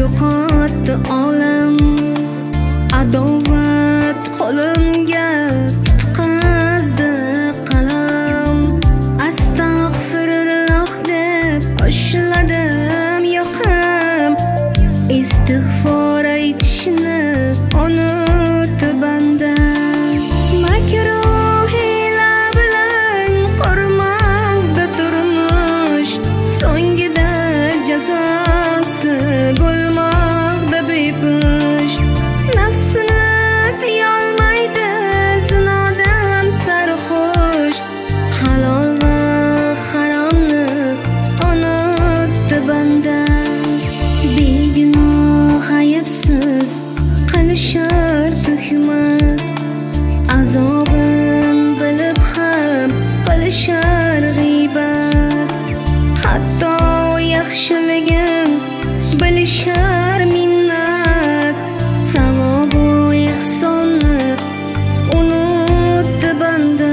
yo'qotdi olam. Adovat qo'limga tutqazdi qalam. Astag'firulloh deb boshladim yoqim. Istig'for aytishni unutdi banda. Makruh hiyla bilan qurmoqda turmush, so'ngida jazosi bo'lmoqda bepush. Nafsini tiyolmaydi zinodan sarxush. Halol va haromni unutdi banda. Begunoh ayibsiz qilishar tuhmat, azobin bilib ham qilishar g'iybat. Hatto yaxshiligin bilishar minnat, savobu ihsonni unutdi banda.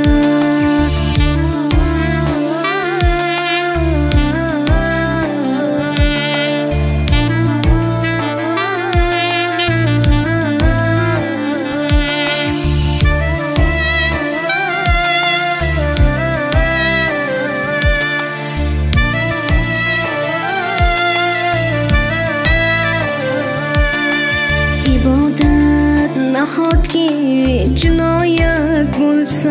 Ibodat nahotki jinoyat bo'lsa,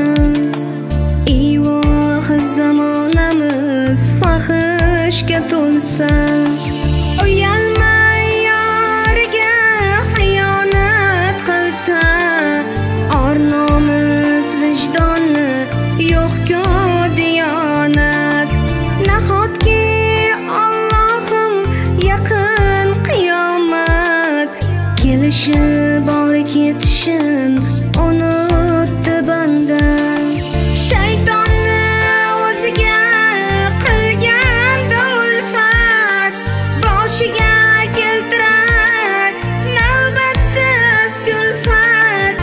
ivoh zamonamiz fahishga to'lsa. Uyalmay yoriga xiyonat qilsa, or nomus vijdonni yo'q-ku diyonat. Nahotki Allohim yaqin qiyomat, kelishi bor ketishin unutdi banda. Shaytonni o'ziga qilganda ulfat, boshiga keltirar navbatsiz kulfat.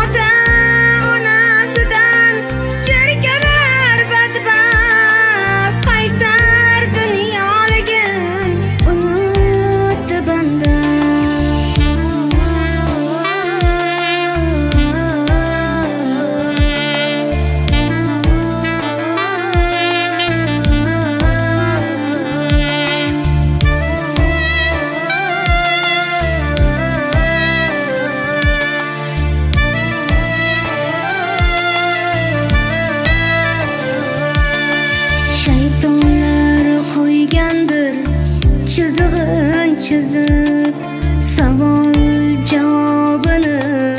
Ota-onasidan jirkanar badbaxt, qaytar dunyoligin unutdi banda. Shaytonlar qo'ygandir chizig'in chizib, savol javobini